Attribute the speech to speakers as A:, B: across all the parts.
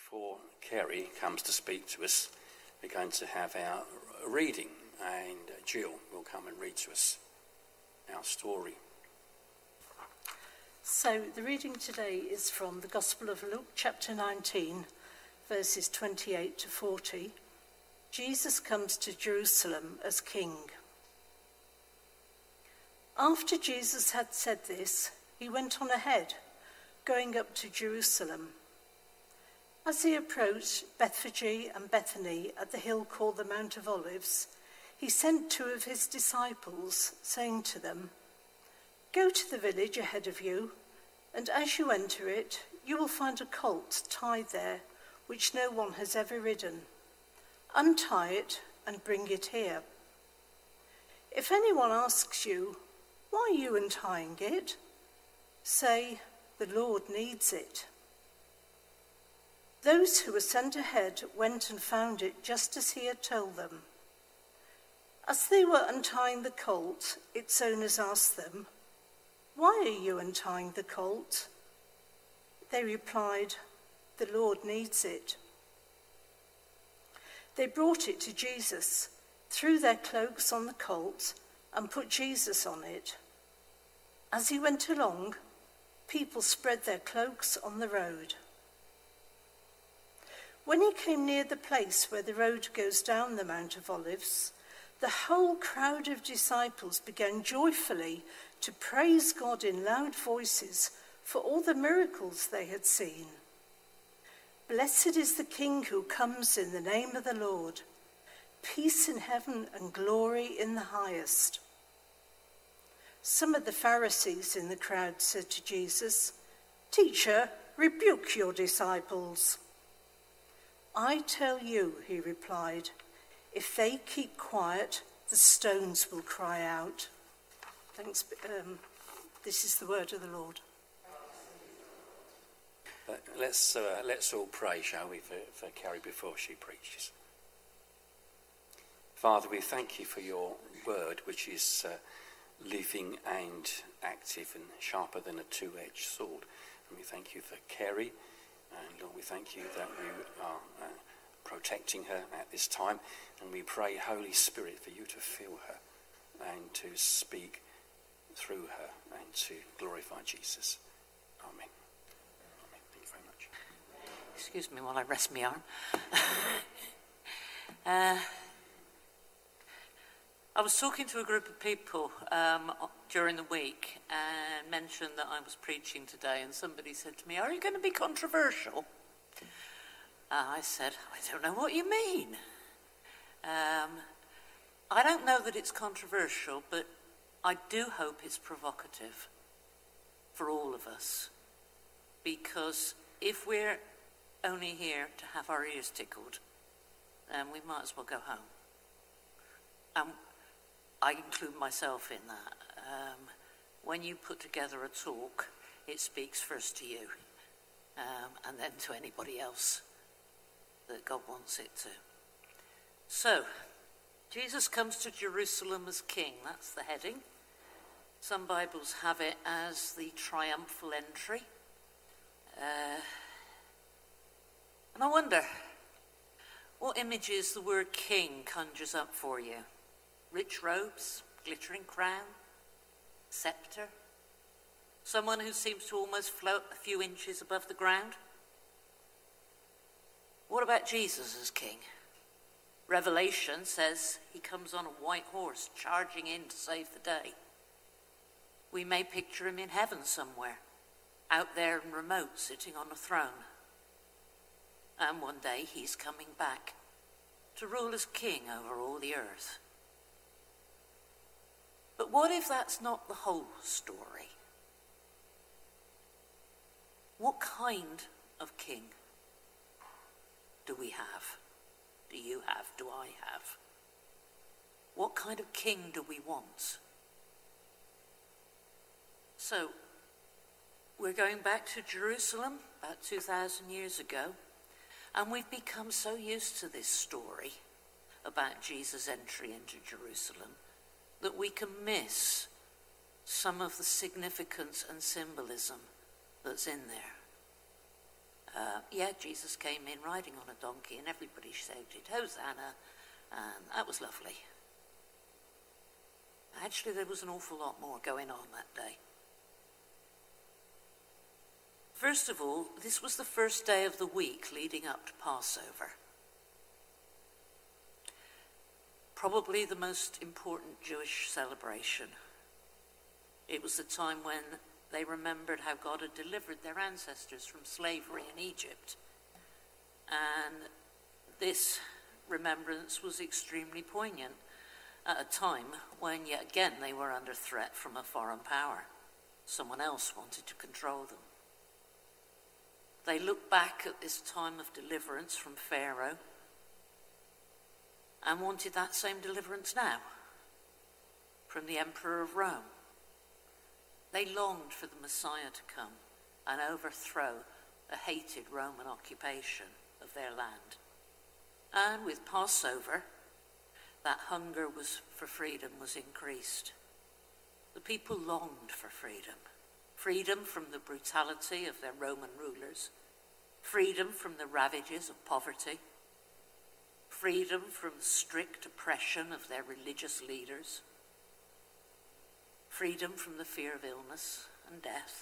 A: Before Kerry comes to speak to us, we're going to have our reading, and Jill will come and read to us our story.
B: So the reading today is from the Gospel of Luke, chapter 19, verses 28 to 40. Jesus comes to Jerusalem as king. After Jesus had said this, he went on ahead, going up to Jerusalem. As he approached Bethphage and Bethany at the hill called the Mount of Olives, he sent 2 of his disciples, saying to them, "Go to the village ahead of you, and as you enter it, you will find a colt tied there, which no one has ever ridden. Untie it and bring it here. If anyone asks you, 'Why are you untying it?' say, 'The Lord needs it.'" Those who were sent ahead went and found it just as he had told them. As they were untying the colt, its owners asked them, "Why are you untying the colt?" They replied, "The Lord needs it." They brought it to Jesus, threw their cloaks on the colt, and put Jesus on it. As he went along, people spread their cloaks on the road. When he came near the place where the road goes down the Mount of Olives, the whole crowd of disciples began joyfully to praise God in loud voices for all the miracles they had seen. "Blessed is the King who comes in the name of the Lord. Peace in heaven and glory in the highest." Some of the Pharisees in the crowd said to Jesus, "Teacher, rebuke your disciples." "I tell you," he replied, "if they keep quiet, the stones will cry out." Thanks. This is the word of the Lord.
A: Let's all pray, shall we, for Kerry before she preaches. Father, we thank you for your word, which is living and active and sharper than a two-edged sword. And we thank you for Kerry. And Lord, we thank you that you are protecting her at this time. And we pray, Holy Spirit, for you to fill her and to speak through her and to glorify Jesus. Amen. Amen. Thank you very much.
C: Excuse me while I rest my arm. I was talking to a group of people during the week and mentioned that I was preaching today, and somebody said to me, "Are you going to be controversial?" I said, "I don't know what you mean." I don't know that it's controversial, but I do hope it's provocative for all of us, because if we're only here to have our ears tickled, then we might as well go home. I include myself in that. When you put together a talk, it speaks first to you, and then to anybody else that God wants it to. So, Jesus comes to Jerusalem as king. That's the heading. Some Bibles have it as the triumphal entry. And I wonder, what images the word king conjures up for you? Rich robes, glittering crown, scepter, someone who seems to almost float a few inches above the ground? What about Jesus as king? Revelation says he comes on a white horse, charging in to save the day. We may picture him in heaven somewhere, out there and remote, sitting on a throne. And one day he's coming back to rule as king over all the earth. But what if that's not the whole story? What kind of king do we have? Do you have? Do I have? What kind of king do we want? So, we're going back to Jerusalem about 2,000 years ago, and we've become so used to this story about Jesus' entry into Jerusalem that we can miss some of the significance and symbolism that's in there. Jesus came in riding on a donkey and everybody shouted, Hosanna, and that was lovely. Actually, there was an awful lot more going on that day. First of all, this was the first day of the week leading up to Passover. Probably the most important Jewish celebration. It was the time when they remembered how God had delivered their ancestors from slavery in Egypt. And this remembrance was extremely poignant at a time when, yet again, they were under threat from a foreign power. Someone else wanted to control them. They looked back at this time of deliverance from Pharaoh and wanted that same deliverance now from the Emperor of Rome. They longed for the Messiah to come and overthrow the hated Roman occupation of their land. And with Passover, that hunger for freedom was increased. The people longed for freedom. Freedom from the brutality of their Roman rulers. Freedom from the ravages of poverty. Freedom from the strict oppression of their religious leaders. Freedom from the fear of illness and death.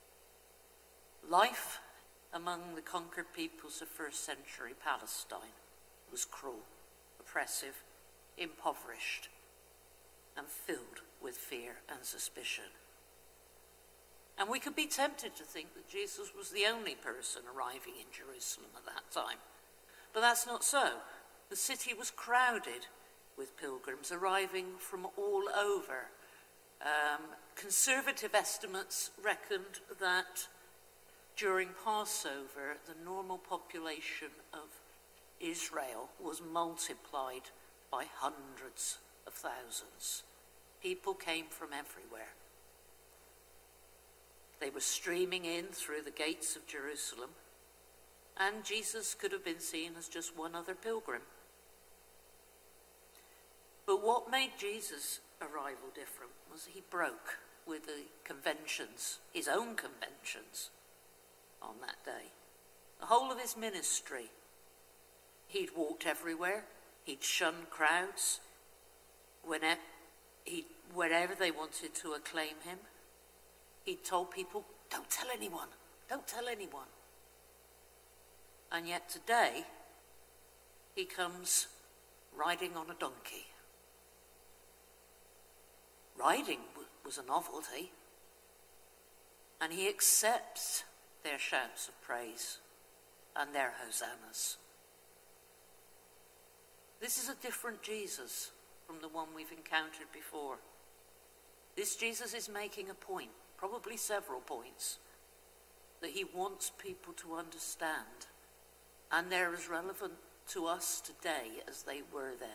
C: Life among the conquered peoples of first century Palestine was cruel, oppressive, impoverished, and filled with fear and suspicion. And we could be tempted to think that Jesus was the only person arriving in Jerusalem at that time. But that's not so. The city was crowded with pilgrims arriving from all over. Conservative estimates reckoned that during Passover, the normal population of Israel was multiplied by hundreds of thousands. People came from everywhere. They were streaming in through the gates of Jerusalem, and Jesus could have been seen as just one other pilgrim. But what made Jesus' arrival different was he broke with the conventions, his own conventions, on that day. The whole of his ministry, he'd walked everywhere, he'd shunned crowds, wherever they wanted to acclaim him. He'd told people, don't tell anyone, don't tell anyone. And yet today, he comes riding on a donkey. Riding was a novelty, and he accepts their shouts of praise and their hosannas. This is a different Jesus from the one we've encountered before. This Jesus is making a point, probably several points, that he wants people to understand, and they're as relevant to us today as they were then.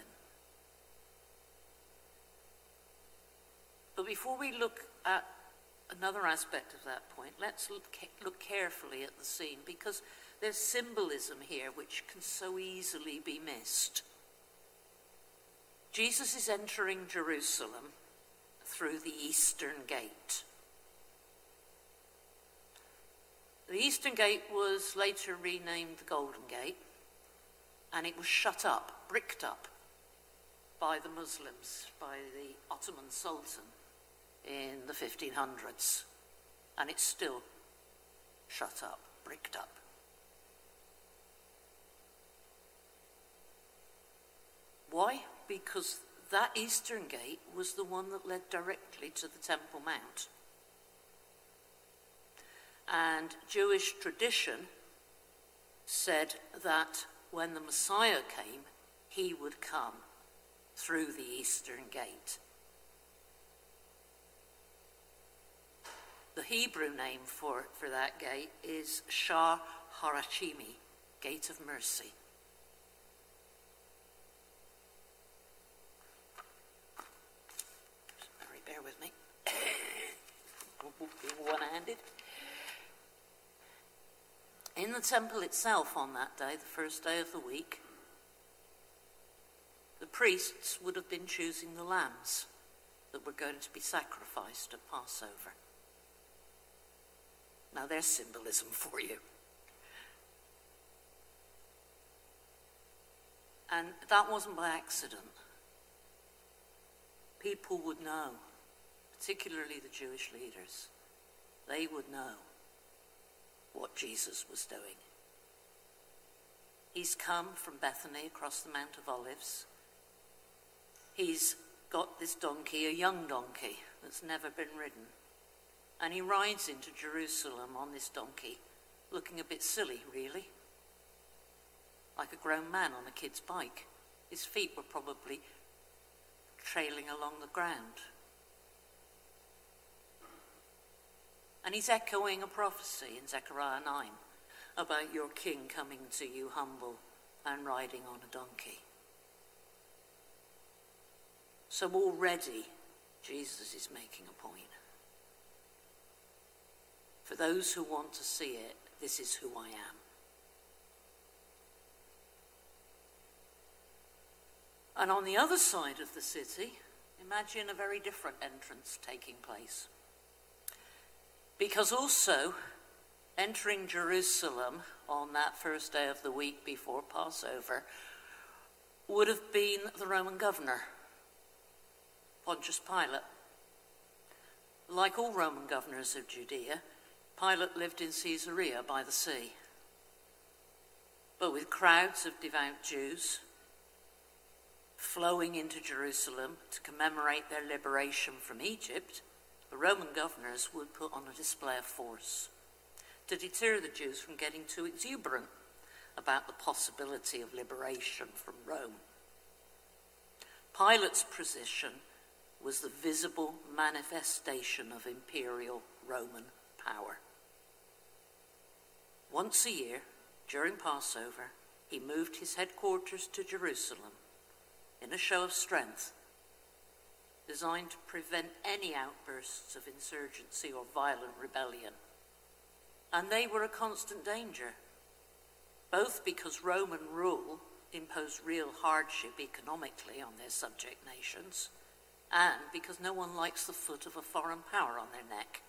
C: But before we look at another aspect of that point, let's look carefully at the scene, because there's symbolism here which can so easily be missed. Jesus is entering Jerusalem through the Eastern Gate. The Eastern Gate was later renamed the Golden Gate, and it was shut up, bricked up, by the Muslims, by the Ottoman Sultan in the 1500s, and it's still shut up, bricked up. Why? Because that Eastern Gate was the one that led directly to the Temple Mount. And Jewish tradition said that when the Messiah came, he would come through the Eastern Gate. The Hebrew name for that gate is Shar Harashimi, Gate of Mercy. Sorry, bear with me. One-handed. In the temple itself on that day, the first day of the week, the priests would have been choosing the lambs that were going to be sacrificed at Passover. Now there's symbolism for you. And that wasn't by accident. People would know, particularly the Jewish leaders, they would know what Jesus was doing. He's come from Bethany across the Mount of Olives. He's got this donkey, a young donkey, that's never been ridden. And he rides into Jerusalem on this donkey, looking a bit silly, really. Like a grown man on a kid's bike. His feet were probably trailing along the ground. And he's echoing a prophecy in Zechariah 9 about your king coming to you humble and riding on a donkey. So already Jesus is making a point. For those who want to see it, this is who I am. And on the other side of the city, imagine a very different entrance taking place. Because also, entering Jerusalem on that first day of the week before Passover would have been the Roman governor, Pontius Pilate. Like all Roman governors of Judea, Pilate lived in Caesarea by the sea. But with crowds of devout Jews flowing into Jerusalem to commemorate their liberation from Egypt, the Roman governors would put on a display of force to deter the Jews from getting too exuberant about the possibility of liberation from Rome. Pilate's position was the visible manifestation of imperial Roman power. Once a year, during Passover, he moved his headquarters to Jerusalem in a show of strength, designed to prevent any outbursts of insurgency or violent rebellion. And they were a constant danger, both because Roman rule imposed real hardship economically on their subject nations, and because no one likes the foot of a foreign power on their neck.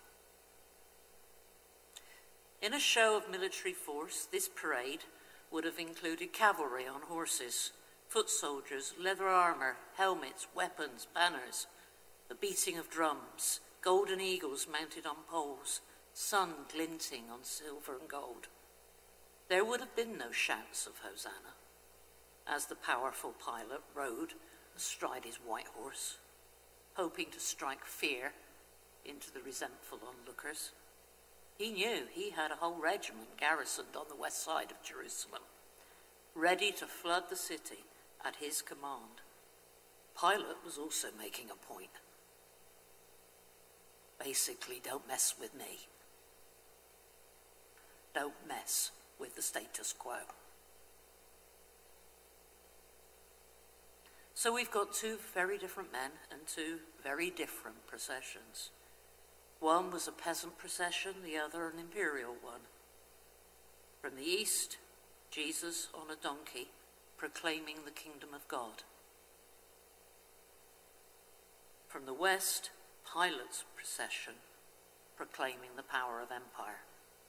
C: In a show of military force, this parade would have included cavalry on horses, foot soldiers, leather armor, helmets, weapons, banners, the beating of drums, golden eagles mounted on poles, sun glinting on silver and gold. There would have been no shouts of Hosanna as the powerful Pilate rode astride his white horse, hoping to strike fear into the resentful onlookers. He knew he had a whole regiment garrisoned on the west side of Jerusalem, ready to flood the city at his command. Pilate was also making a point. Basically, don't mess with me. Don't mess with the status quo. So we've got two very different men and two very different processions. One was a peasant procession, the other an imperial one. From the east, Jesus on a donkey, proclaiming the kingdom of God. From the west, Pilate's procession, proclaiming the power of empire.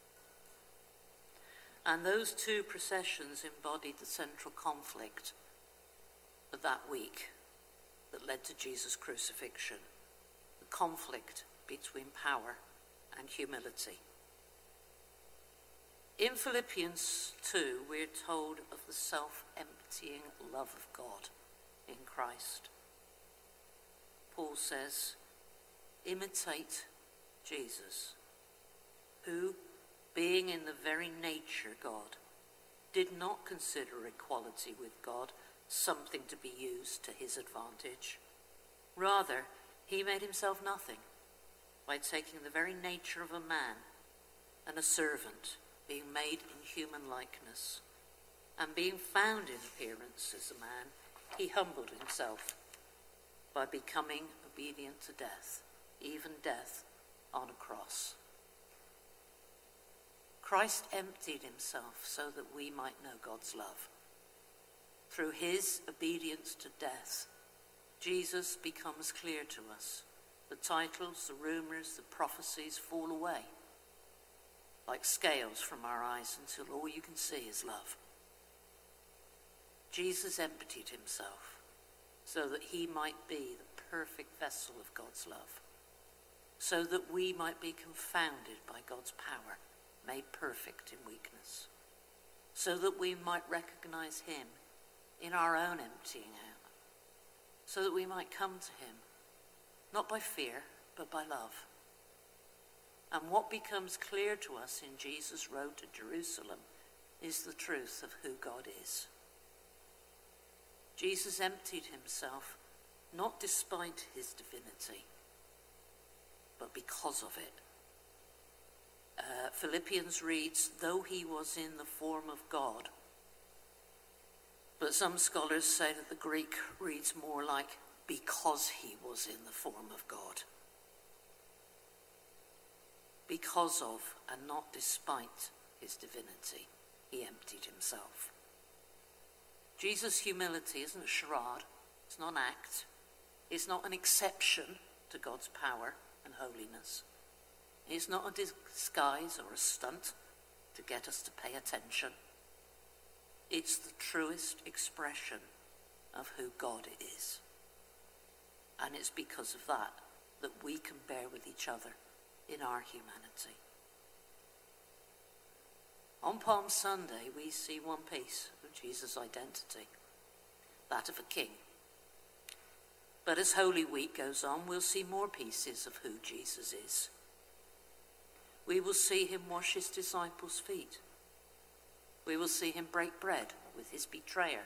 C: And those two processions embodied the central conflict of that week that led to Jesus' crucifixion, the conflict between power and humility. In Philippians 2, we're told of the self-emptying love of God in Christ. Paul says, imitate Jesus, who, being in the very nature God, did not consider equality with God something to be used to his advantage. Rather, he made himself nothing by taking the very nature of a man and a servant, being made in human likeness. And being found in appearance as a man, he humbled himself by becoming obedient to death, even death on a cross. Christ emptied himself so that we might know God's love. Through his obedience to death, Jesus becomes clear to us. The titles, the rumors, the prophecies fall away like scales from our eyes until all you can see is love. Jesus emptied himself so that he might be the perfect vessel of God's love, so that we might be confounded by God's power, made perfect in weakness, so that we might recognize him in our own emptying out, so that we might come to him, not by fear, but by love. And what becomes clear to us in Jesus' road to Jerusalem is the truth of who God is. Jesus emptied himself not despite his divinity, but because of it. Philippians reads, though he was in the form of God. But some scholars say that the Greek reads more like, because he was in the form of God. Because of, and not despite, his divinity, he emptied himself. Jesus' humility isn't a charade, it's not an act, it's not an exception to God's power and holiness. It's not a disguise or a stunt to get us to pay attention. It's the truest expression of who God is. And it's because of that that we can bear with each other in our humanity. On Palm Sunday, we see one piece of Jesus' identity, that of a king. But as Holy Week goes on, we'll see more pieces of who Jesus is. We will see him wash his disciples' feet. We will see him break bread with his betrayer.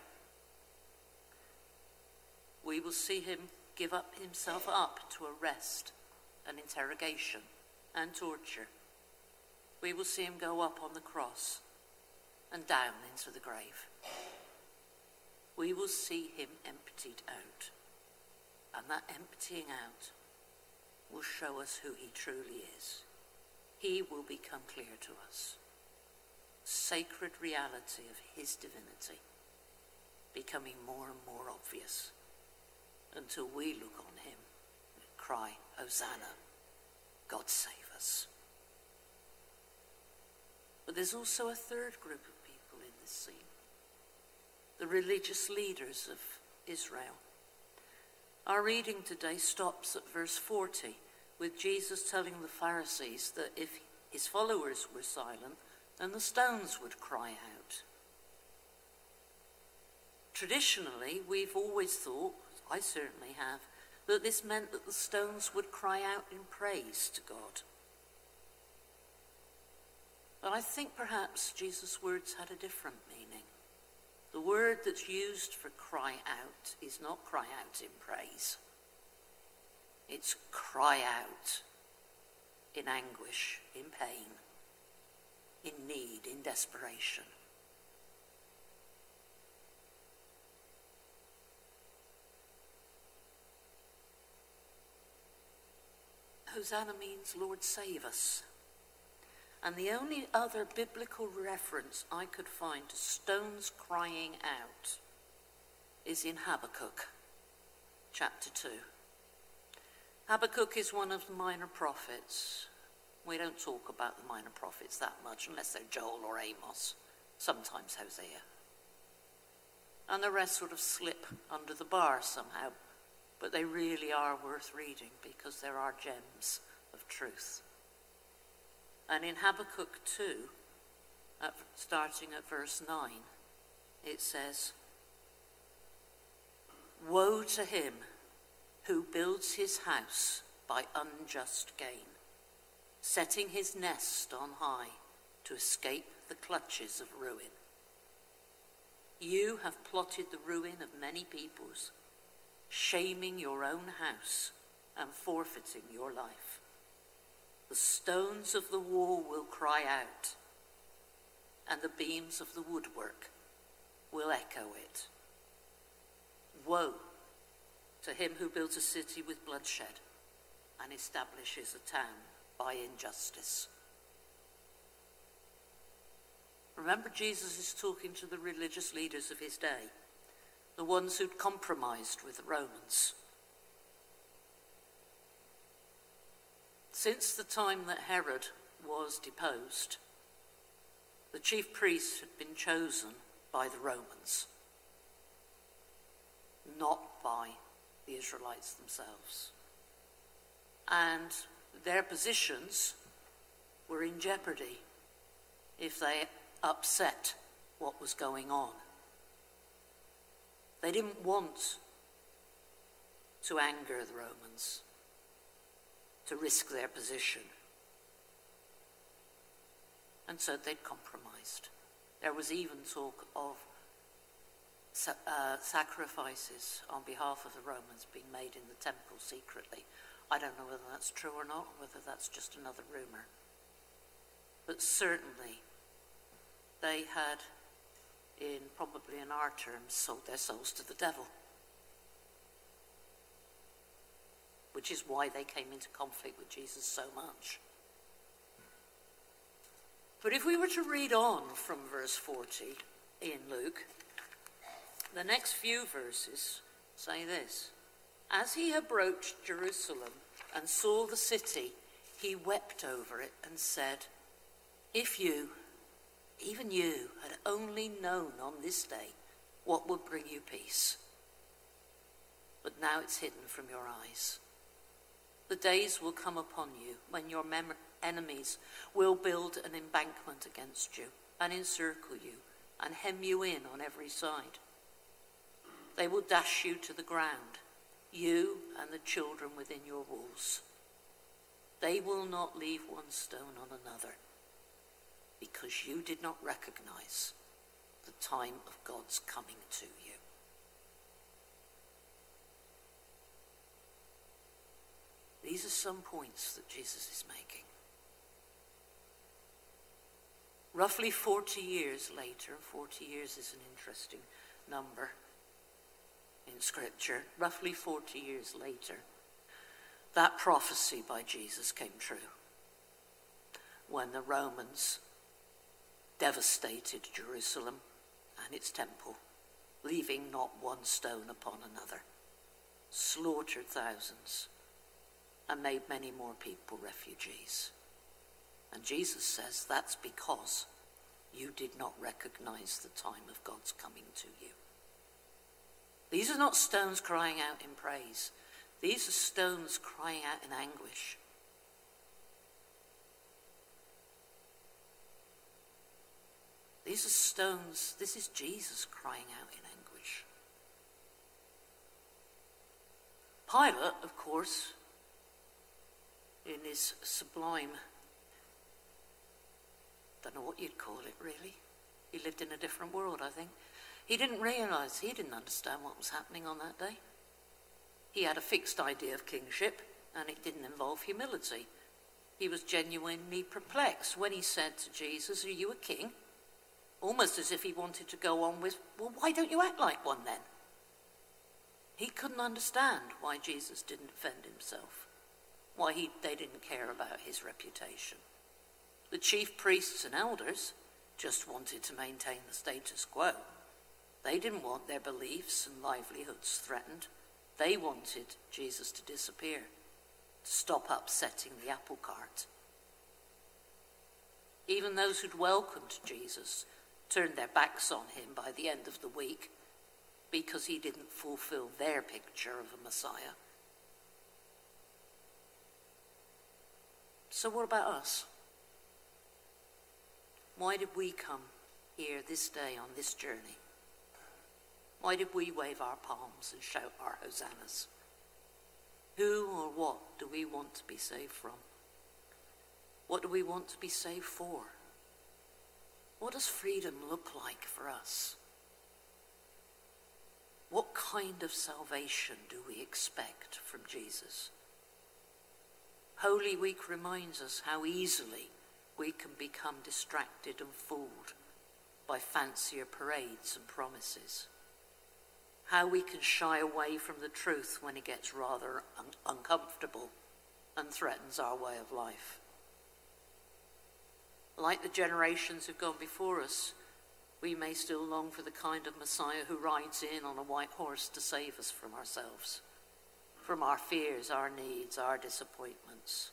C: We will see him give up himself up to arrest and interrogation and torture. We will see him go up on the cross and down into the grave. We will see him emptied out. And that emptying out will show us who he truly is. He will become clear to us. Sacred reality of his divinity becoming more and more obvious until we look on him and cry, Hosanna, God save us. But there's also a third group of people in this scene. The religious leaders of Israel. Our reading today stops at verse 40 with Jesus telling the Pharisees that if his followers were silent, then the stones would cry out. Traditionally, we've always thought, I certainly have, that this meant that the stones would cry out in praise to God. But I think perhaps Jesus' words had a different meaning. The word that's used for cry out is not cry out in praise. It's cry out in anguish, in pain, in need, in desperation. Hosanna means Lord save us. And the only other biblical reference I could find to stones crying out is in Habakkuk, chapter 2. Habakkuk is one of the minor prophets. We don't talk about the minor prophets that much unless they're Joel or Amos, sometimes Hosea. And the rest sort of slip under the bar somehow, but they really are worth reading because there are gems of truth. And in Habakkuk 2, starting at verse 9, it says, woe to him who builds his house by unjust gain, setting his nest on high to escape the clutches of ruin. You have plotted the ruin of many peoples, shaming your own house and forfeiting your life. The stones of the wall will cry out, and the beams of the woodwork will echo it. Woe to him who builds a city with bloodshed and establishes a town by injustice. Remember, Jesus is talking to the religious leaders of his day, the ones who'd compromised with the Romans. Since the time that Herod was deposed, the chief priests had been chosen by the Romans. not by the Israelites themselves. And their positions were in jeopardy if they upset what was going on. They didn't want to anger the Romans, to risk their position. And so they'd compromised. There was even talk of sacrifices on behalf of the Romans being made in the temple secretly. I don't know whether that's true or not, or whether that's just another rumour. But certainly they had, probably in our terms, sold their souls to the devil. Which is why they came into conflict with Jesus so much. But if we were to read on from verse 40 in Luke, the next few verses say this: As he approached Jerusalem and saw the city, he wept over it and said, If you, even you, had only known on this day what would bring you peace. But now it's hidden from your eyes. The days will come upon you when your enemies will build an embankment against you and encircle you and hem you in on every side. They will dash you to the ground, you and the children within your walls. They will not leave one stone on another, because you did not recognize the time of God's coming to you. These are some points that Jesus is making. Roughly 40 years later, 40 years is an interesting number in Scripture, roughly 40 years later, that prophecy by Jesus came true when the Romans devastated Jerusalem and its temple, leaving not one stone upon another, slaughtered thousands, and made many more people refugees. And Jesus says that's because you did not recognize the time of God's coming to you. These are not stones crying out in praise. These are stones crying out in anguish. These are stones, this is Jesus crying out in anguish. Pilate, of course, in his sublime, don't know what you'd call it really. He lived in a different world, I think. He didn't realise, he didn't understand what was happening on that day. He had a fixed idea of kingship, and it didn't involve humility. He was genuinely perplexed when he said to Jesus, "Are you a king?" Almost as if he wanted to go on with, "Well, why don't you act like one then?" He couldn't understand why Jesus didn't defend himself, why they didn't care about his reputation. The chief priests and elders just wanted to maintain the status quo. They didn't want their beliefs and livelihoods threatened. They wanted Jesus to disappear, to stop upsetting the apple cart. Even those who'd welcomed Jesus turned their backs on him by the end of the week because he didn't fulfill their picture of a Messiah. So what about us? Why did we come here this day on this journey? Why did we wave our palms and shout our hosannas? Who or what do we want to be saved from? What do we want to be saved for? What does freedom look like for us? What kind of salvation do we expect from Jesus? Holy Week reminds us how easily we can become distracted and fooled by fancier parades and promises. How we can shy away from the truth when it gets rather uncomfortable and threatens our way of life. Like the generations who've gone before us, we may still long for the kind of Messiah who rides in on a white horse to save us from ourselves, from our fears, our needs, our disappointments,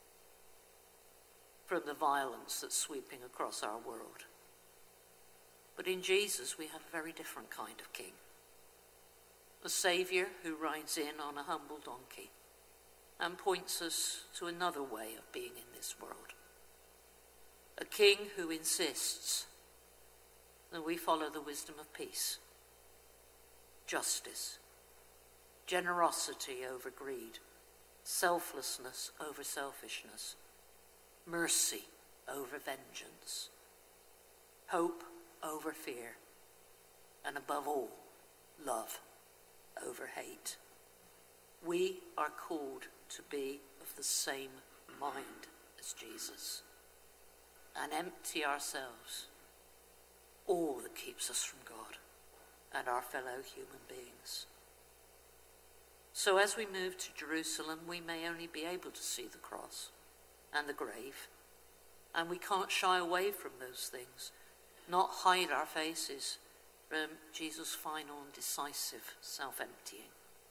C: from the violence that's sweeping across our world. But in Jesus, we have a very different kind of king. a Saviour who rides in on a humble donkey and points us to another way of being in this world. A King who insists that we follow the wisdom of peace, justice, generosity over greed, selflessness over selfishness, mercy over vengeance, hope over fear, and above all, love over hate. We are called to be of the same mind as Jesus and empty ourselves, all that keeps us from God and our fellow human beings. So as we move to Jerusalem, we may only be able to see the cross and the grave, and we can't shy away from those things, not hide our faces from Jesus' final and decisive self-emptying.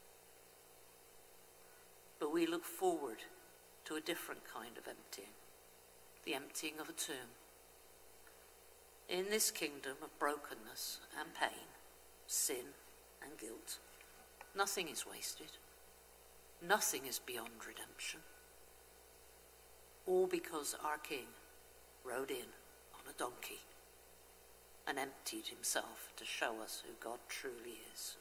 C: But we look forward to a different kind of emptying, the emptying of a tomb. In this kingdom of brokenness and pain, sin and guilt, nothing is wasted. Nothing is beyond redemption. All because our King rode in on a donkey and emptied himself to show us who God truly is.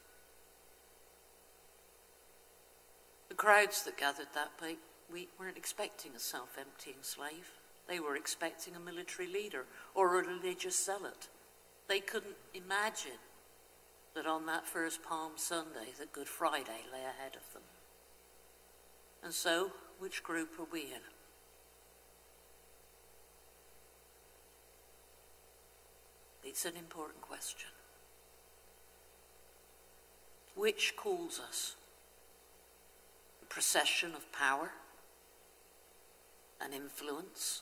C: The crowds that gathered that week weren't expecting a self-emptying slave. They were expecting a military leader or a religious zealot. They couldn't imagine that on that first Palm Sunday that Good Friday lay ahead of them. And so, which group are we in? It's an important question. Which calls us? The procession of power and influence?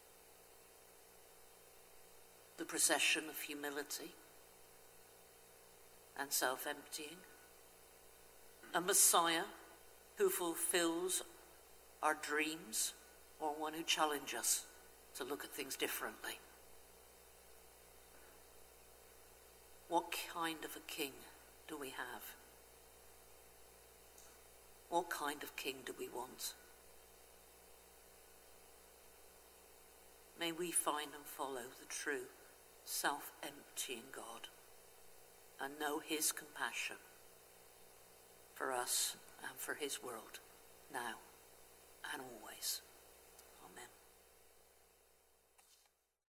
C: The procession of humility and self-emptying? A Messiah who fulfills our dreams, or one who challenges us to look at things differently? What kind of a king do we have? What kind of king do we want? May we find and follow the true, self-emptying God and know his compassion for us and for his world, now and always.